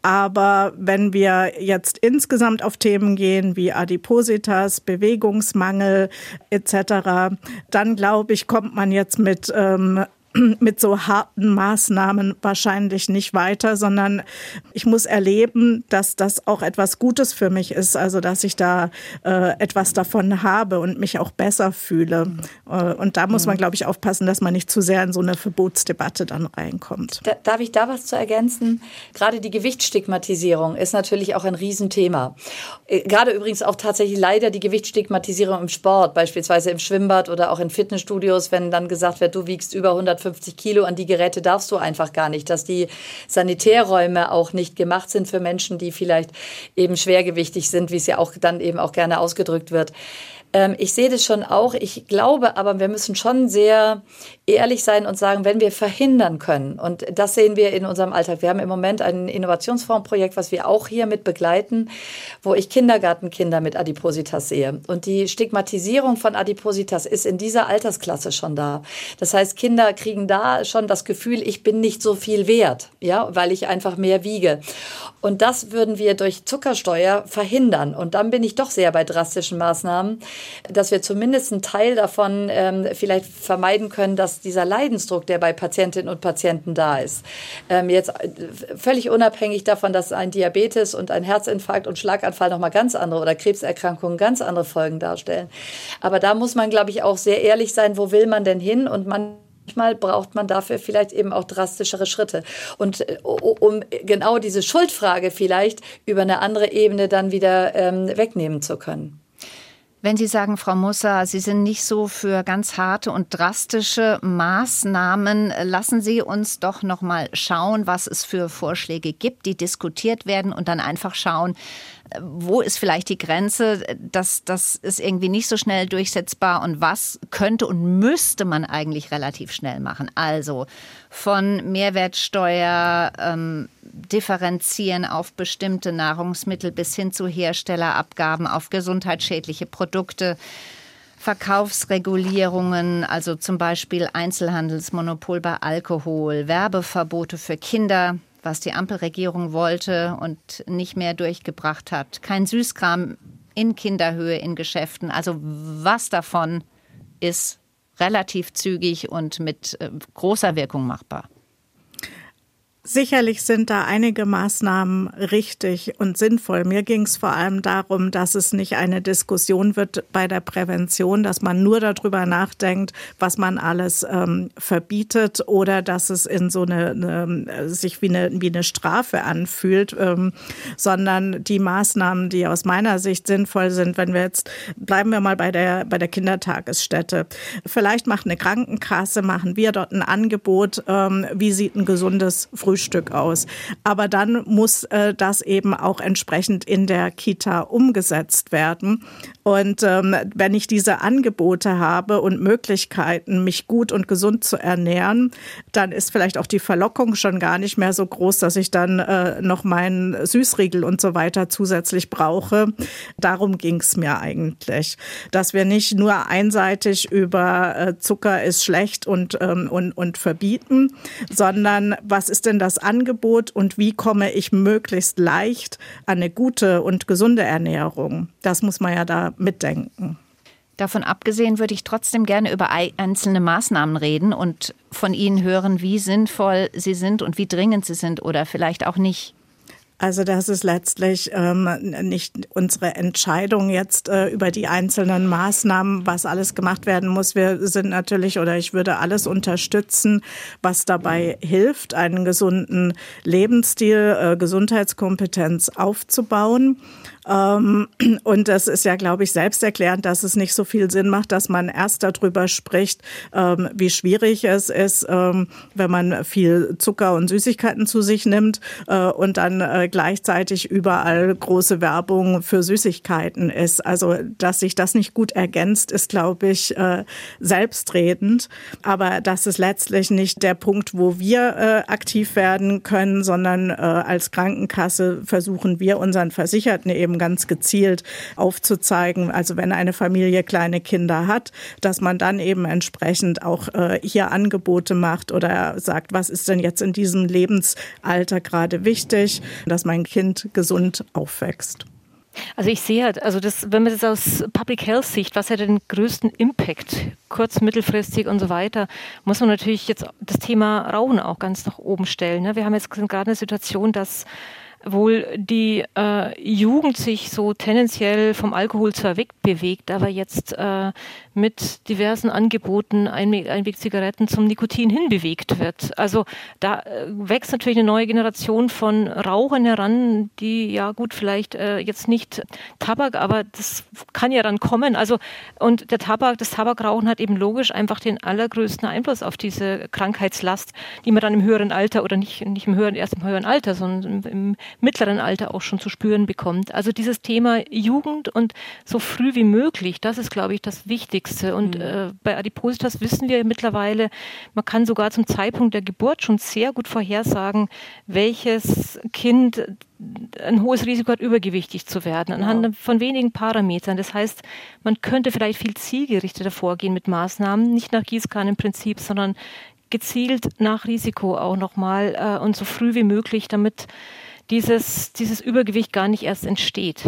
Aber wenn wir jetzt insgesamt auf Themen gehen wie Adipositas, Bewegungsmangel et cetera, dann glaube ich, kommt man jetzt mit ähm, mit so harten Maßnahmen wahrscheinlich nicht weiter, sondern ich muss erleben, dass das auch etwas Gutes für mich ist, also dass ich da äh, etwas davon habe und mich auch besser fühle. Mhm. Äh, und da muss man, glaube ich, aufpassen, dass man nicht zu sehr in so eine Verbotsdebatte dann reinkommt.
Da, darf ich da was zu ergänzen? Gerade die Gewichtsstigmatisierung ist natürlich auch ein Riesenthema. Gerade übrigens auch tatsächlich leider die Gewichtsstigmatisierung im Sport, beispielsweise im Schwimmbad oder auch in Fitnessstudios, wenn dann gesagt wird, du wiegst über hundertfünfzig Kilo, an die Geräte darfst du einfach gar nicht, dass die Sanitärräume auch nicht gemacht sind für Menschen, die vielleicht eben schwergewichtig sind, wie es ja auch dann eben auch gerne ausgedrückt wird. Ähm, ich sehe das schon auch. Ich glaube aber, wir müssen schon sehr ehrlich sein und sagen, wenn wir verhindern können, und das sehen wir in unserem Alltag. Wir haben im Moment ein Innovationsfondsprojekt, was wir auch hier mit begleiten, wo ich Kindergartenkinder mit Adipositas sehe. Und die Stigmatisierung von Adipositas ist in dieser Altersklasse schon da. Das heißt, Kinder kriegen da schon das Gefühl, ich bin nicht so viel wert, ja, weil ich einfach mehr wiege. Und das würden wir durch Zuckersteuer verhindern. Und dann bin ich doch sehr bei drastischen Maßnahmen, dass wir zumindest einen Teil davon ähm, vielleicht vermeiden können, dass dieser Leidensdruck, der bei Patientinnen und Patienten da ist, ähm, jetzt völlig unabhängig davon, dass ein Diabetes und ein Herzinfarkt und Schlaganfall nochmal ganz andere oder Krebserkrankungen ganz andere Folgen darstellen. Aber da muss man, glaube ich, auch sehr ehrlich sein, wo will man denn hin? Und man Manchmal braucht man dafür vielleicht eben auch drastischere Schritte. Und um genau diese Schuldfrage vielleicht über eine andere Ebene dann wieder ähm, wegnehmen zu können.
Wenn Sie sagen, Frau Musser, Sie sind nicht so für ganz harte und drastische Maßnahmen, lassen Sie uns doch noch mal schauen, was es für Vorschläge gibt, die diskutiert werden und dann einfach schauen, wo ist vielleicht die Grenze, das, das ist irgendwie nicht so schnell durchsetzbar und was könnte und müsste man eigentlich relativ schnell machen. Also von Mehrwertsteuer ähm, differenzieren auf bestimmte Nahrungsmittel bis hin zu Herstellerabgaben auf gesundheitsschädliche Produkte. Verkaufsregulierungen, also zum Beispiel Einzelhandelsmonopol bei Alkohol, Werbeverbote für Kinder, was die Ampelregierung wollte und nicht mehr durchgebracht hat. Kein Süßkram in Kinderhöhe in Geschäften. Also was davon ist relativ zügig und mit äh, großer Wirkung machbar?
Sicherlich sind da einige Maßnahmen richtig und sinnvoll. Mir ging es vor allem darum, dass es nicht eine Diskussion wird bei der Prävention, dass man nur darüber nachdenkt, was man alles ähm, verbietet oder dass es in so eine, eine sich wie eine, wie eine Strafe anfühlt, ähm, sondern die Maßnahmen, die aus meiner Sicht sinnvoll sind, wenn wir jetzt, bleiben wir mal bei der, bei der Kindertagesstätte. Vielleicht macht eine Krankenkasse, machen wir dort ein Angebot, ähm, wie sieht ein gesundes Frühstück Stück aus. Aber dann muss äh, das eben auch entsprechend in der Kita umgesetzt werden. Und ähm, wenn ich diese Angebote habe und Möglichkeiten, mich gut und gesund zu ernähren, dann ist vielleicht auch die Verlockung schon gar nicht mehr so groß, dass ich dann äh, noch meinen Süßriegel und so weiter zusätzlich brauche. Darum ging es mir eigentlich, dass wir nicht nur einseitig über äh, Zucker ist schlecht und, ähm, und, und verbieten, sondern was ist denn das das Angebot und wie komme ich möglichst leicht an eine gute und gesunde Ernährung. Das muss man ja da mitdenken.
Davon abgesehen würde ich trotzdem gerne über einzelne Maßnahmen reden und von Ihnen hören, wie sinnvoll sie sind und wie dringend sie sind oder vielleicht auch nicht.
Also das ist letztlich ähm, nicht unsere Entscheidung jetzt äh, über die einzelnen Maßnahmen, was alles gemacht werden muss. Wir sind natürlich, oder ich würde alles unterstützen, was dabei hilft, einen gesunden Lebensstil, äh, Gesundheitskompetenz aufzubauen. Ähm, und das ist ja, glaube ich, selbsterklärend, dass es nicht so viel Sinn macht, dass man erst darüber spricht, ähm, wie schwierig es ist, ähm, wenn man viel Zucker und Süßigkeiten zu sich nimmt äh, und dann äh, gleichzeitig überall große Werbung für Süßigkeiten ist. Also, dass sich das nicht gut ergänzt, ist, glaube ich, äh, selbstredend. Aber das ist letztlich nicht der Punkt, wo wir äh, aktiv werden können, sondern äh, als Krankenkasse versuchen wir unseren Versicherten eben ganz gezielt aufzuzeigen, also wenn eine Familie kleine Kinder hat, dass man dann eben entsprechend auch äh, hier Angebote macht oder sagt, was ist denn jetzt in diesem Lebensalter gerade wichtig, dass mein Kind gesund aufwächst.
Also ich sehe halt, also das, wenn man das aus Public Health Sicht, was hat den größten Impact, kurz-, mittelfristig und so weiter, muss man natürlich jetzt das Thema Rauchen auch ganz nach oben stellen. Ne? Wir haben jetzt gerade eine Situation, dass wohl die äh, Jugend sich so tendenziell vom Alkohol zwar wegbewegt, aber jetzt äh, mit diversen Angeboten Einweg- Einwegzigaretten zum Nikotin hinbewegt wird. Also da äh, wächst natürlich eine neue Generation von Rauchern heran, die ja gut vielleicht äh, jetzt nicht Tabak, aber das kann ja dann kommen. Also und der Tabak, das Tabakrauchen hat eben logisch einfach den allergrößten Einfluss auf diese Krankheitslast, die man dann im höheren Alter oder nicht, nicht im höheren, erst im höheren Alter, sondern im, im mittleren Alter auch schon zu spüren bekommt. Also dieses Thema Jugend und so früh wie möglich, das ist, glaube ich, das Wichtigste. Und mhm. äh, bei Adipositas wissen wir mittlerweile, man kann sogar zum Zeitpunkt der Geburt schon sehr gut vorhersagen, welches Kind ein hohes Risiko hat, übergewichtig zu werden, anhand ja. von wenigen Parametern. Das heißt, man könnte vielleicht viel zielgerichteter vorgehen mit Maßnahmen, nicht nach Gießkannenprinzip, sondern gezielt nach Risiko auch nochmal äh, und so früh wie möglich, damit dieses, dieses Übergewicht gar nicht erst entsteht.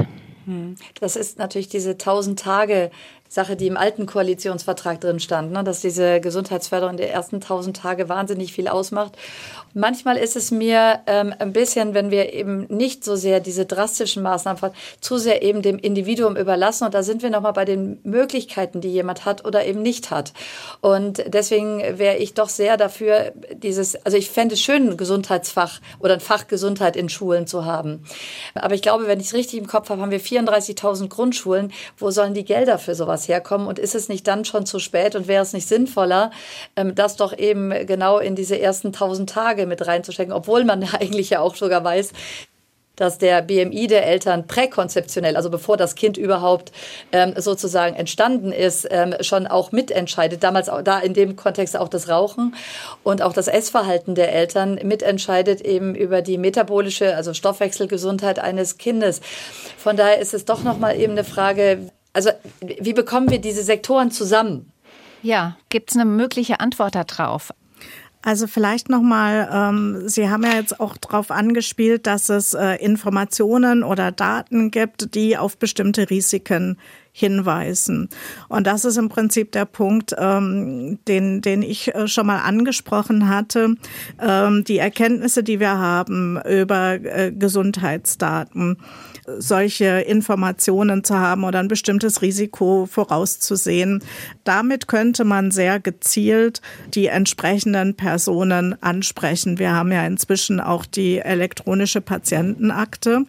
Das ist natürlich diese tausend Tage Sache, die im alten Koalitionsvertrag drin stand, ne, dass diese Gesundheitsförderung der ersten tausend Tage wahnsinnig viel ausmacht. Manchmal ist es mir ähm, ein bisschen, wenn wir eben nicht so sehr diese drastischen Maßnahmen zu sehr eben dem Individuum überlassen. Und da sind wir nochmal bei den Möglichkeiten, die jemand hat oder eben nicht hat. Und deswegen wäre ich doch sehr dafür, dieses, also ich fände es schön, ein Gesundheitsfach oder ein Fach Gesundheit in Schulen zu haben. Aber ich glaube, wenn ich es richtig im Kopf habe, haben wir vierunddreißigtausend Grundschulen. Wo sollen die Gelder für sowas herkommen? Und ist es nicht dann schon zu spät und wäre es nicht sinnvoller, das doch eben genau in diese ersten tausend Tage mit reinzustecken, obwohl man eigentlich ja auch sogar weiß, dass der B M I der Eltern präkonzeptionell, also bevor das Kind überhaupt ähm, sozusagen entstanden ist, ähm, schon auch mitentscheidet. Damals auch, da in dem Kontext auch das Rauchen und auch das Essverhalten der Eltern mitentscheidet eben über die metabolische, also Stoffwechselgesundheit eines Kindes. Von daher ist es doch nochmal eben eine Frage, Also wie bekommen wir diese Sektoren zusammen?
Ja, gibt es eine mögliche Antwort darauf?
Also vielleicht nochmal, ähm, Sie haben ja jetzt auch darauf angespielt, dass es äh, Informationen oder Daten gibt, die auf bestimmte Risiken hinweisen. Und das ist im Prinzip der Punkt, ähm, den, den ich äh, schon mal angesprochen hatte. Ähm, die Erkenntnisse, die wir haben über äh, Gesundheitsdaten, solche Informationen zu haben oder ein bestimmtes Risiko vorauszusehen. Damit könnte man sehr gezielt die entsprechenden Personen ansprechen. Wir haben ja inzwischen auch die elektronische Patientenakte.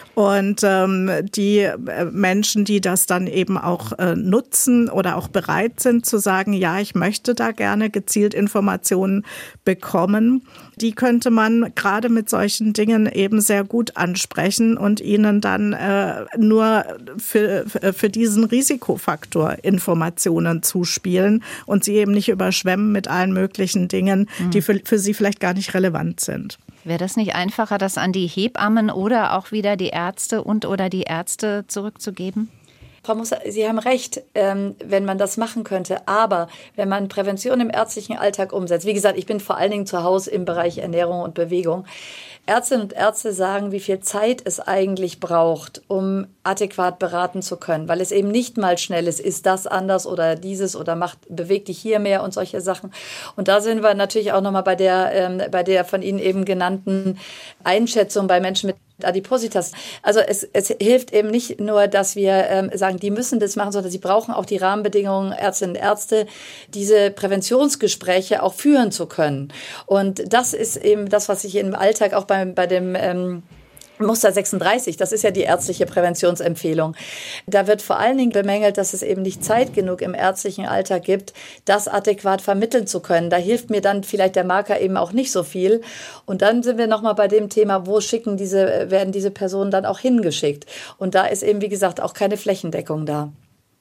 Und ähm, die Menschen, die das dann eben auch äh, nutzen oder auch bereit sind zu sagen, ja, ich möchte da gerne gezielt Informationen bekommen, die könnte man gerade mit solchen Dingen eben sehr gut ansprechen und ihnen dann äh, nur für, für diesen Risikofaktor Informationen zuspielen und sie eben nicht überschwemmen mit allen möglichen Dingen, mhm. die für, für sie vielleicht gar nicht relevant sind.
Wäre das nicht einfacher, das an die Hebammen oder auch wieder die Ärzte und oder die Ärzte zurückzugeben?
Frau Musser, Sie haben recht, ähm, wenn man das machen könnte. Aber wenn man Prävention im ärztlichen Alltag umsetzt, wie gesagt, ich bin vor allen Dingen zu Hause im Bereich Ernährung und Bewegung. Ärztinnen und Ärzte sagen, wie viel Zeit es eigentlich braucht, um adäquat beraten zu können, weil es eben nicht mal schnell ist, ist das anders oder dieses oder macht, bewegt dich hier mehr und solche Sachen. Und da sind wir natürlich auch nochmal bei der, ähm, bei der von Ihnen eben genannten Einschätzung bei Menschen mit Adipositas. Also es, es hilft eben nicht nur, dass wir ähm, sagen, die müssen das machen, sondern sie brauchen auch die Rahmenbedingungen, Ärztinnen und Ärzte, diese Präventionsgespräche auch führen zu können. Und das ist eben das, was ich im Alltag auch bei, bei dem ähm, Muster sechsunddreißig, das ist ja die ärztliche Präventionsempfehlung. Da wird vor allen Dingen bemängelt, dass es eben nicht Zeit genug im ärztlichen Alltag gibt, das adäquat vermitteln zu können. Da hilft mir dann vielleicht der Marker eben auch nicht so viel. Und dann sind wir nochmal bei dem Thema, wo schicken diese, werden diese Personen dann auch hingeschickt? Und da ist eben, wie gesagt, auch keine Flächendeckung da.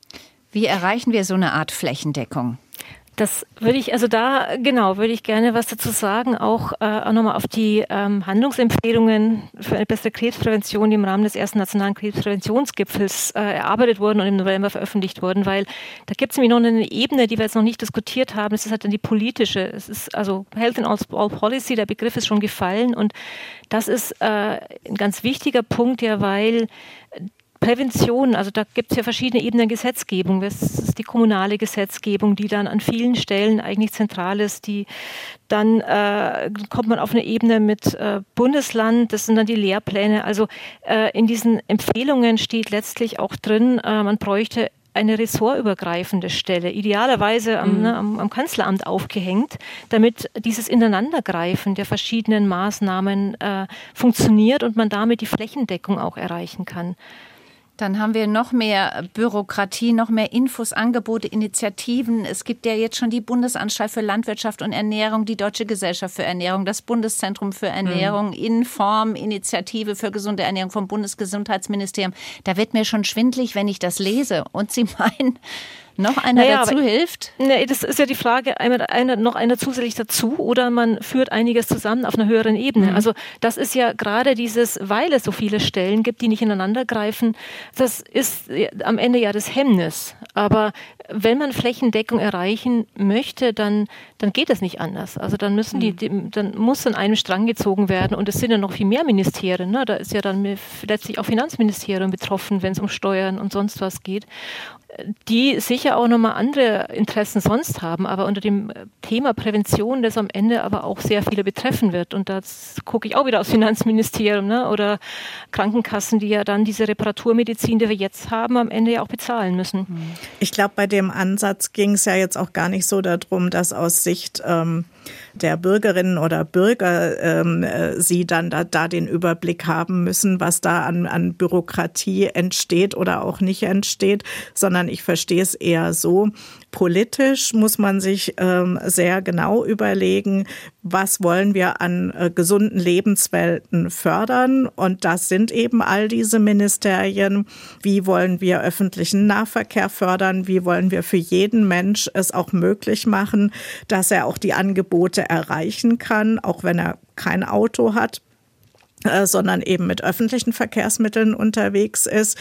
Wie erreichen wir so eine Art Flächendeckung?
Das würde ich, also da, genau, würde ich gerne was dazu sagen, auch, äh, auch nochmal auf die ähm, Handlungsempfehlungen für eine bessere Krebsprävention, die im Rahmen des ersten nationalen Krebspräventionsgipfels äh, erarbeitet wurden und im November veröffentlicht wurden, weil da gibt es nämlich noch eine Ebene, die wir jetzt noch nicht diskutiert haben, das ist halt dann die politische, es ist also Health in All Policy, der Begriff ist schon gefallen und das ist äh, ein ganz wichtiger Punkt, ja, weil Prävention, also da gibt es ja verschiedene Ebenen der Gesetzgebung. Das ist die kommunale Gesetzgebung, die dann an vielen Stellen eigentlich zentral ist. Die, dann äh, kommt man auf eine Ebene mit äh, Bundesland, das sind dann die Lehrpläne. Also äh, in diesen Empfehlungen steht letztlich auch drin, äh, man bräuchte eine ressortübergreifende Stelle, idealerweise am, mhm. ne, am, am Kanzleramt aufgehängt, damit dieses Ineinandergreifen der verschiedenen Maßnahmen äh, funktioniert und man damit die Flächendeckung auch erreichen kann.
Dann haben wir noch mehr Bürokratie, noch mehr Infos, Angebote, Initiativen. Es gibt ja jetzt schon die Bundesanstalt für Landwirtschaft und Ernährung, die Deutsche Gesellschaft für Ernährung, das Bundeszentrum für Ernährung, mhm. Inform, Initiative für gesunde Ernährung vom Bundesgesundheitsministerium. Da wird mir schon schwindelig, wenn ich das lese. Und Sie meinen, noch einer
naja,
dazu
aber, hilft?
Nee,
das ist ja die Frage, einer, einer, noch einer zusätzlich dazu oder man führt einiges zusammen auf einer höheren Ebene. Mhm. Also das ist ja gerade dieses, weil es so viele Stellen gibt, die nicht ineinander greifen, das ist am Ende ja das Hemmnis. Aber wenn man Flächendeckung erreichen möchte, dann, dann geht das nicht anders. Also dann müssen mhm. die, die, dann muss an einem Strang gezogen werden und es sind ja noch viel mehr Ministerien. Ne? Da ist ja dann letztlich auch Finanzministerium betroffen, wenn es um Steuern und sonst was geht, die sicher auch nochmal andere Interessen sonst haben, aber unter dem Thema Prävention, das am Ende aber auch sehr viele betreffen wird. Und das gucke ich auch wieder aufs Finanzministerium, ne? Oder Krankenkassen, die ja dann diese Reparaturmedizin, die wir jetzt haben, am Ende ja auch bezahlen müssen.
Ich glaube, bei dem Ansatz ging es ja jetzt auch gar nicht so darum, dass aus Sicht ähm, der Bürgerinnen oder Bürger ähm, äh, sie dann da, da den Überblick haben müssen, was da an, an Bürokratie entsteht oder auch nicht entsteht, sondern ich verstehe es eher so, politisch muss man sich ähm, sehr genau überlegen, was wollen wir an äh, gesunden Lebenswelten fördern, und das sind eben all diese Ministerien. Wie wollen wir öffentlichen Nahverkehr fördern? Wie wollen wir für jeden Mensch es auch möglich machen, dass er auch die Angebote erreichen kann, auch wenn er kein Auto hat, sondern eben mit öffentlichen Verkehrsmitteln unterwegs ist.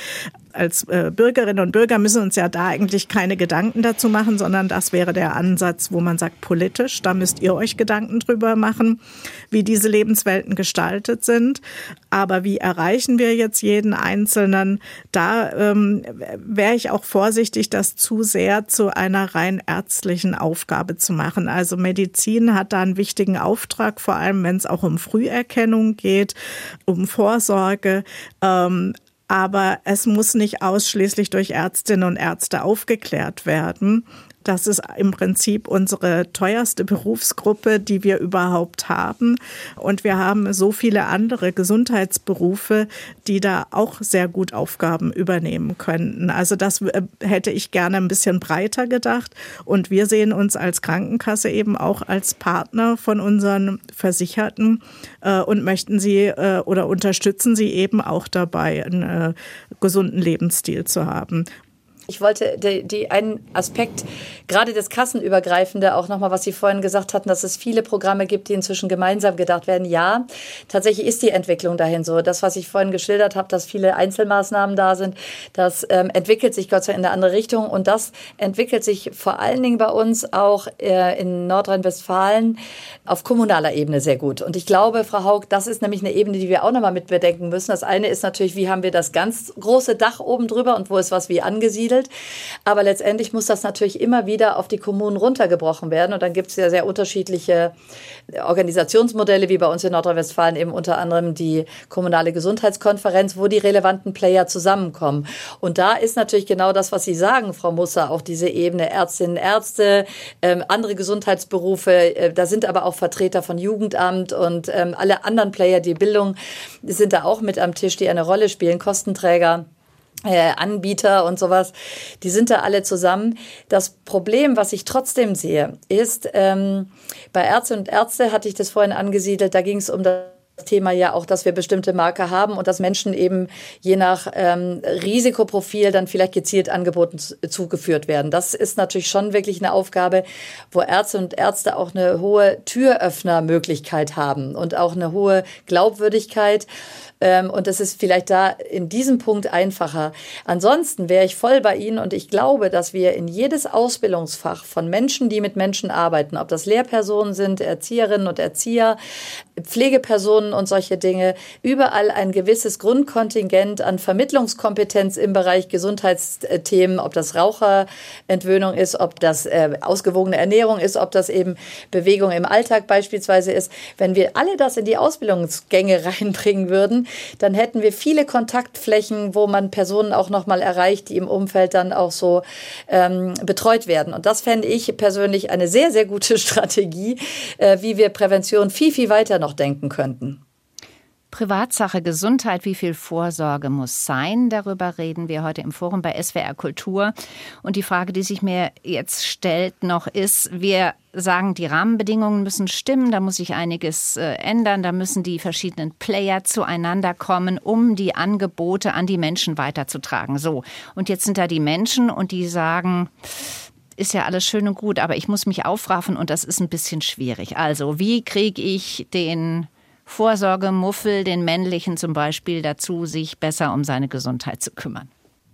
als äh, Bürgerinnen und Bürger müssen uns ja da eigentlich keine Gedanken dazu machen, sondern das wäre der Ansatz, wo man sagt, politisch, da müsst ihr euch Gedanken drüber machen, wie diese Lebenswelten gestaltet sind. Aber wie erreichen wir jetzt jeden Einzelnen? Da ähm, wäre ich auch vorsichtig, das zu sehr zu einer rein ärztlichen Aufgabe zu machen. Also Medizin hat da einen wichtigen Auftrag, vor allem wenn es auch um Früherkennung geht, um Vorsorge. Ähm, aber es muss nicht ausschließlich durch Ärztinnen und Ärzte aufgeklärt werden. Das ist im Prinzip unsere teuerste Berufsgruppe, die wir überhaupt haben. Und wir haben so viele andere Gesundheitsberufe, die da auch sehr gut Aufgaben übernehmen könnten. Also das hätte ich gerne ein bisschen breiter gedacht. Und wir sehen uns als Krankenkasse eben auch als Partner von unseren Versicherten äh, und möchten sie äh, oder unterstützen sie eben auch dabei, einen äh, gesunden Lebensstil zu haben.
Ich wollte die, die einen Aspekt, gerade das Kassenübergreifende, auch nochmal, was Sie vorhin gesagt hatten, dass es viele Programme gibt, die inzwischen gemeinsam gedacht werden. Ja, tatsächlich ist die Entwicklung dahin so. Das, was ich vorhin geschildert habe, dass viele Einzelmaßnahmen da sind, das ähm, entwickelt sich Gott sei Dank in eine andere Richtung. Und das entwickelt sich vor allen Dingen bei uns auch äh, in Nordrhein-Westfalen auf kommunaler Ebene sehr gut. Und ich glaube, Frau Haug, das ist nämlich eine Ebene, die wir auch nochmal mit bedenken müssen. Das eine ist natürlich, wie haben wir das ganz große Dach oben drüber und wo ist was wie angesiedelt. Aber letztendlich muss das natürlich immer wieder auf die Kommunen runtergebrochen werden. Und dann gibt es ja sehr unterschiedliche Organisationsmodelle, wie bei uns in Nordrhein-Westfalen eben unter anderem die kommunale Gesundheitskonferenz, wo die relevanten Player zusammenkommen. Und da ist natürlich genau das, was Sie sagen, Frau Musser, auch diese Ebene Ärztinnen, Ärzte, ähm, andere Gesundheitsberufe. Äh, da sind aber auch Vertreter von Jugendamt und ähm, alle anderen Player, die Bildung, sind da auch mit am Tisch, die eine Rolle spielen, Kostenträger. Äh, Anbieter und sowas, die sind da alle zusammen. Das Problem, was ich trotzdem sehe, ist, ähm, bei Ärzte und Ärzte hatte ich das vorhin angesiedelt, da ging es um das Thema ja auch, dass wir bestimmte Marker haben und dass Menschen eben je nach ähm, Risikoprofil dann vielleicht gezielt Angeboten zu, zugeführt werden. Das ist natürlich schon wirklich eine Aufgabe, wo Ärzte und Ärzte auch eine hohe Türöffnermöglichkeit haben und auch eine hohe Glaubwürdigkeit. Ähm, und das ist vielleicht da in diesem Punkt einfacher. Ansonsten wäre ich voll bei Ihnen und ich glaube, dass wir in jedes Ausbildungsfach von Menschen, die mit Menschen arbeiten, ob das Lehrpersonen sind, Erzieherinnen und Erzieher, Pflegepersonen und solche Dinge, überall ein gewisses Grundkontingent an Vermittlungskompetenz im Bereich Gesundheitsthemen, ob das Raucherentwöhnung ist, ob das äh, ausgewogene Ernährung ist, ob das eben Bewegung im Alltag beispielsweise ist. Wenn wir alle das in die Ausbildungsgänge reinbringen würden, dann hätten wir viele Kontaktflächen, wo man Personen auch nochmal erreicht, die im Umfeld dann auch so ähm, betreut werden. Und das fände ich persönlich eine sehr, sehr gute Strategie, äh, wie wir Prävention viel, viel weiter noch denken könnten.
Privatsache Gesundheit, wie viel Vorsorge muss sein? Darüber reden wir heute im Forum bei S W R Kultur. Und die Frage, die sich mir jetzt stellt noch ist, wir sagen, die Rahmenbedingungen müssen stimmen, da muss sich einiges äh, ändern, da müssen die verschiedenen Player zueinander kommen, um die Angebote an die Menschen weiterzutragen. So, und jetzt sind da die Menschen und die sagen, ist ja alles schön und gut, aber ich muss mich aufraffen und das ist ein bisschen schwierig. Also, wie kriege ich den Vorsorgemuffel, den männlichen zum Beispiel, dazu, sich besser um seine Gesundheit zu kümmern?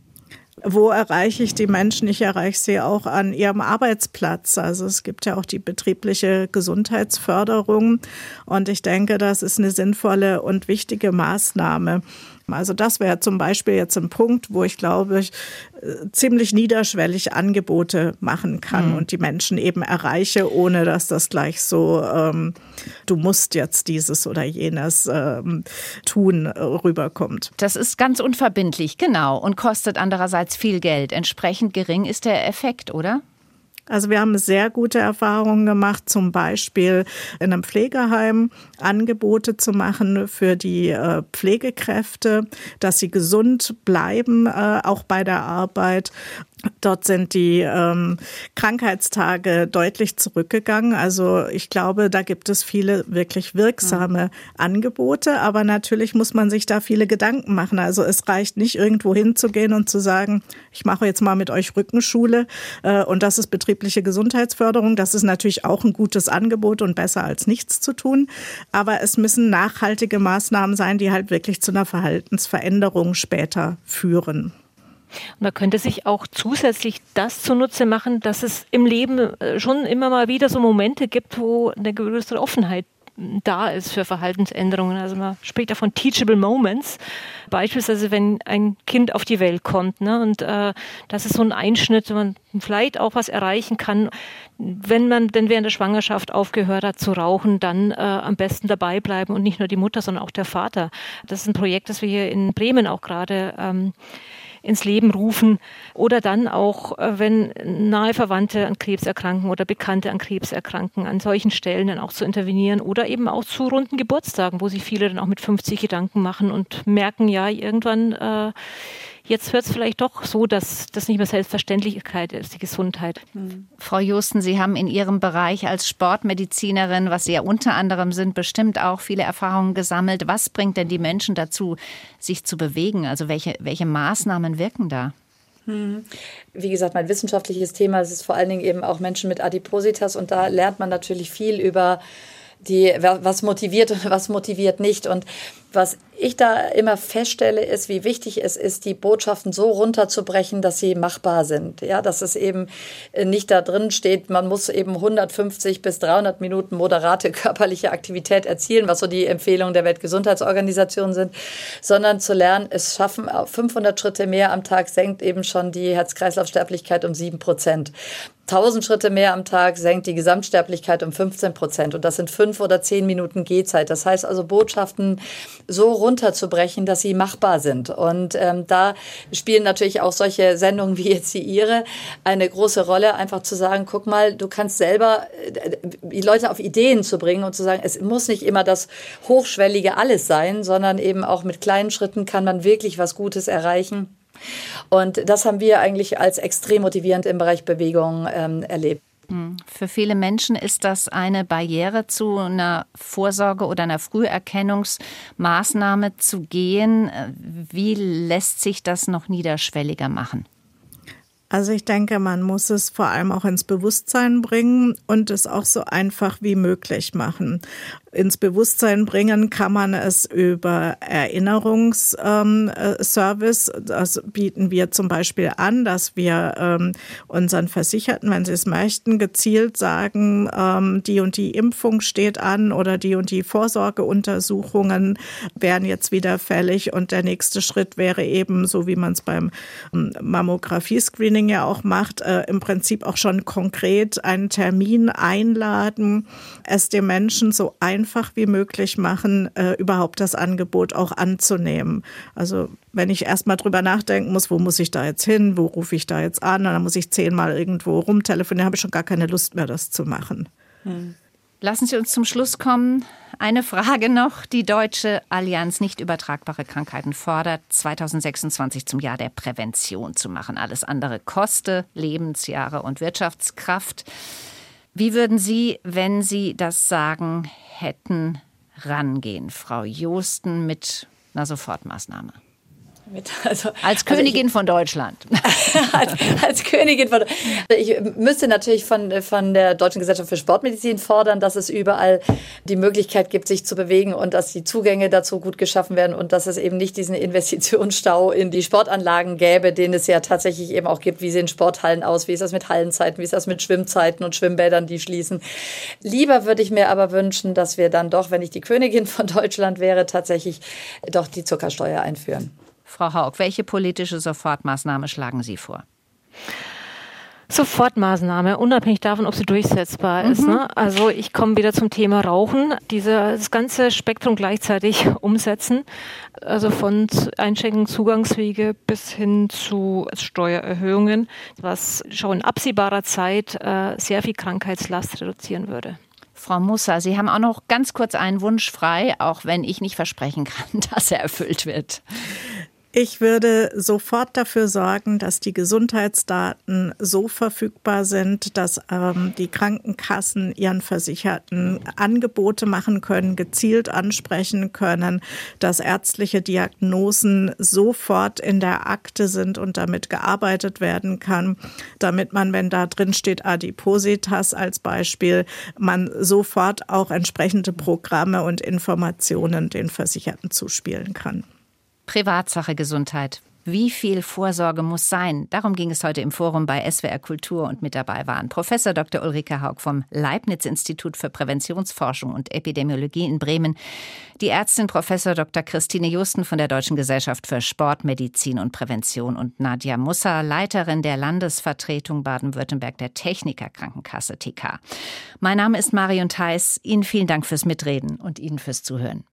Wo erreiche ich die Menschen? Ich erreiche sie auch an ihrem Arbeitsplatz. Also es gibt ja auch die betriebliche Gesundheitsförderung. Und ich denke, das ist eine sinnvolle und wichtige Maßnahme. Also das wäre zum Beispiel jetzt ein Punkt, wo ich glaube, ich ziemlich niederschwellig Angebote machen kann mhm. und die Menschen eben erreiche, ohne dass das gleich so, ähm, du musst jetzt dieses oder jenes ähm, tun, äh, rüberkommt.
Das ist ganz unverbindlich, genau, und kostet andererseits viel Geld. Entsprechend gering ist der Effekt, oder?
Also wir haben sehr gute Erfahrungen gemacht, zum Beispiel in einem Pflegeheim Angebote zu machen für die äh, Pflegekräfte, dass sie gesund bleiben, äh, auch bei der Arbeit. Dort sind die ähm, Krankheitstage deutlich zurückgegangen. Also ich glaube, da gibt es viele wirklich wirksame mhm. Angebote. Aber natürlich muss man sich da viele Gedanken machen. Also es reicht nicht, irgendwo hinzugehen und zu sagen, ich mache jetzt mal mit euch Rückenschule äh, und das ist betriebliche Gesundheitsförderung. Das ist natürlich auch ein gutes Angebot und besser als nichts zu tun. Aber es müssen nachhaltige Maßnahmen sein, die halt wirklich zu einer Verhaltensveränderung später führen.
Und man könnte sich auch zusätzlich das zunutze machen, dass es im Leben schon immer mal wieder so Momente gibt, wo eine größere Offenheit da ist für Verhaltensänderungen. Also man spricht ja von teachable moments. Beispielsweise, wenn ein Kind auf die Welt kommt, ne, und äh, das ist so ein Einschnitt, wo man vielleicht auch was erreichen kann. Wenn man denn während der Schwangerschaft aufgehört hat zu rauchen, dann äh, am besten dabei bleiben und nicht nur die Mutter, sondern auch der Vater. Das ist ein Projekt, das wir hier in Bremen auch gerade ähm, ins Leben rufen. Oder dann auch, wenn nahe Verwandte an Krebs erkranken oder Bekannte an Krebs erkranken, an solchen Stellen dann auch zu intervenieren. Oder eben auch zu runden Geburtstagen, wo sich viele dann auch mit fünfzig Gedanken machen und merken, ja, irgendwann, äh, jetzt wird es vielleicht doch so, dass das nicht mehr Selbstverständlichkeit ist, die Gesundheit.
Mhm. Frau Joosten, Sie haben in Ihrem Bereich als Sportmedizinerin, was Sie ja unter anderem sind, bestimmt auch viele Erfahrungen gesammelt. Was bringt denn die Menschen dazu, sich zu bewegen? Also welche, welche Maßnahmen wirken da?
Wie gesagt, mein wissenschaftliches Thema ist vor allen Dingen eben auch Menschen mit Adipositas und da lernt man natürlich viel über die, was motiviert und was motiviert nicht. Und was ich da immer feststelle, ist, wie wichtig es ist, die Botschaften so runterzubrechen, dass sie machbar sind. Ja, dass es eben nicht da drin steht, man muss eben hundertfünfzig bis dreihundert Minuten moderate körperliche Aktivität erzielen, was so die Empfehlungen der Weltgesundheitsorganisation sind, sondern zu lernen, es schaffen fünfhundert Schritte mehr am Tag senkt eben schon die Herz-Kreislauf-Sterblichkeit um sieben Prozent. tausend Schritte mehr am Tag senkt die Gesamtsterblichkeit um fünfzehn Prozent. Und das sind fünf oder zehn Minuten Gehzeit. Das heißt also, Botschaften so runterzubrechen, dass sie machbar sind. Und ähm, da spielen natürlich auch solche Sendungen wie jetzt die Ihre eine große Rolle, einfach zu sagen, guck mal, du kannst selber die Leute auf Ideen zu bringen und zu sagen, es muss nicht immer das Hochschwellige alles sein, sondern eben auch mit kleinen Schritten kann man wirklich was Gutes erreichen. Und das haben wir eigentlich als extrem motivierend im Bereich Bewegung ähm, erlebt.
Für viele Menschen ist das eine Barriere, zu einer Vorsorge oder einer Früherkennungsmaßnahme zu gehen. Wie lässt sich das noch niederschwelliger machen?
Also ich denke, man muss es vor allem auch ins Bewusstsein bringen und es auch so einfach wie möglich machen. Ins Bewusstsein bringen kann man es über Erinnerungsservice. Ähm, das bieten wir zum Beispiel an, dass wir ähm, unseren Versicherten, wenn sie es möchten, gezielt sagen, ähm, die und die Impfung steht an oder die und die Vorsorgeuntersuchungen wären jetzt wieder fällig. Und der nächste Schritt wäre eben, so wie man es beim Mammographie-Screening ja auch macht, äh, im Prinzip auch schon konkret einen Termin einladen, es dem Menschen so einfach einfach wie möglich machen, äh, überhaupt das Angebot auch anzunehmen. Also wenn ich erst mal drüber nachdenken muss, wo muss ich da jetzt hin, wo rufe ich da jetzt an, und dann muss ich zehnmal irgendwo rumtelefonieren, habe ich schon gar keine Lust mehr, das zu machen.
Hm. Lassen Sie uns zum Schluss kommen. Eine Frage noch. Die Deutsche Allianz nicht übertragbare Krankheiten fordert, zweitausendsechsundzwanzig zum Jahr der Prävention zu machen. Alles andere koste Lebensjahre und Wirtschaftskraft. Wie würden Sie, wenn Sie das sagen hätten, rangehen, Frau Joosten, mit einer Sofortmaßnahme?
Mit, also,
als Königin also ich, von Deutschland.
als, als Königin von Ich müsste natürlich von, von der Deutschen Gesellschaft für Sportmedizin fordern, dass es überall die Möglichkeit gibt, sich zu bewegen und dass die Zugänge dazu gut geschaffen werden und dass es eben nicht diesen Investitionsstau in die Sportanlagen gäbe, den es ja tatsächlich eben auch gibt. Wie sehen Sporthallen aus? Wie ist das mit Hallenzeiten? Wie ist das mit Schwimmzeiten und Schwimmbädern, die schließen? Lieber würde ich mir aber wünschen, dass wir dann doch, wenn ich die Königin von Deutschland wäre, tatsächlich doch die Zuckersteuer einführen.
Frau Haug, welche politische Sofortmaßnahme schlagen Sie vor?
Sofortmaßnahme, unabhängig davon, ob sie durchsetzbar mhm. ist. Ne? Also ich komme wieder zum Thema Rauchen. Dieses ganze Spektrum gleichzeitig umsetzen. Also von Einschränkungen Zugangswege bis hin zu Steuererhöhungen, was schon in absehbarer Zeit äh, sehr viel Krankheitslast reduzieren würde.
Frau Musser, Sie haben auch noch ganz kurz einen Wunsch frei, auch wenn ich nicht versprechen kann, dass er erfüllt wird.
Ich würde sofort dafür sorgen, dass die Gesundheitsdaten so verfügbar sind, dass ähm, die Krankenkassen ihren Versicherten Angebote machen können, gezielt ansprechen können, dass ärztliche Diagnosen sofort in der Akte sind und damit gearbeitet werden kann, damit man, wenn da drin steht Adipositas als Beispiel, man sofort auch entsprechende Programme und Informationen den Versicherten zuspielen kann.
Privatsache Gesundheit. Wie viel Vorsorge muss sein? Darum ging es heute im Forum bei S W R Kultur und mit dabei waren Professor Doktor Ulrike Haug vom Leibniz-Institut für Präventionsforschung und Epidemiologie in Bremen, die Ärztin Professor Doktor Christine Justen von der Deutschen Gesellschaft für Sportmedizin und Prävention und Nadja Musser, Leiterin der Landesvertretung Baden-Württemberg der Techniker Krankenkasse T K. Mein Name ist Marion Theis. Ihnen vielen Dank fürs Mitreden und Ihnen fürs Zuhören.